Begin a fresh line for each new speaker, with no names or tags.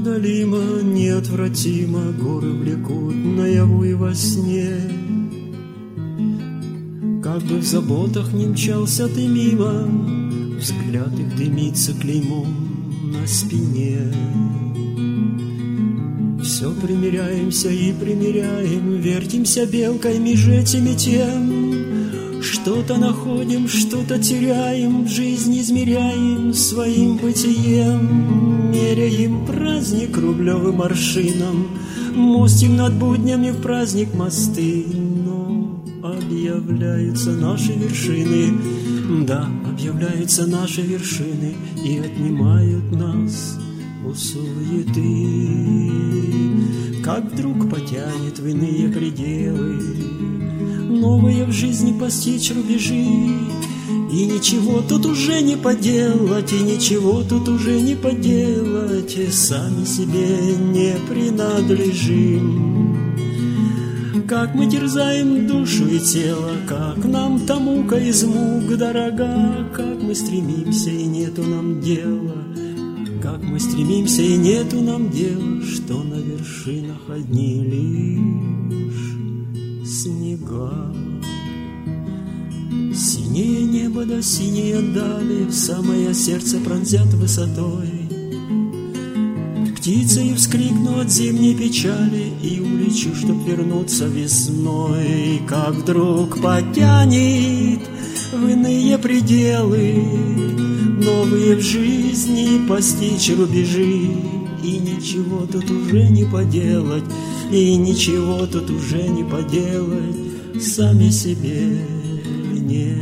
Неодолимо, неотвратимо горы влекут наяву и во сне. Как бы в заботах не мчался ты мимо, взгляд их дымится клеймом на спине. Все примиряемся и примиряем, вертимся белкой меж этим и тем. Что-то находим, что-то теряем, жизнь измеряем своим бытием. Меряем праздник рублевым аршином, мостим над буднями в праздник мосты. Но объявляются наши вершины, да, объявляются наши вершины и отнимают нас у суеты. Как вдруг потянет в иные пределы, новые в жизни постичь рубежи. И ничего тут уже не поделать, и ничего тут уже не поделать, и сами себе не принадлежим. Как мы терзаем душу и тело, как нам та мука из мук дорога, как мы стремимся и нету нам дела, как мы стремимся и нету нам дела, что на вершинах одни лишь снега. Синее небо да синие дали в самое сердце пронзят высотой. Птицей вскрикну от зимней печали и улечу, чтоб вернуться весной. Как вдруг потянет в иные пределы, новые в жизни постичь рубежи. И ничего тут уже не поделать, и ничего тут уже не поделать, сами себе не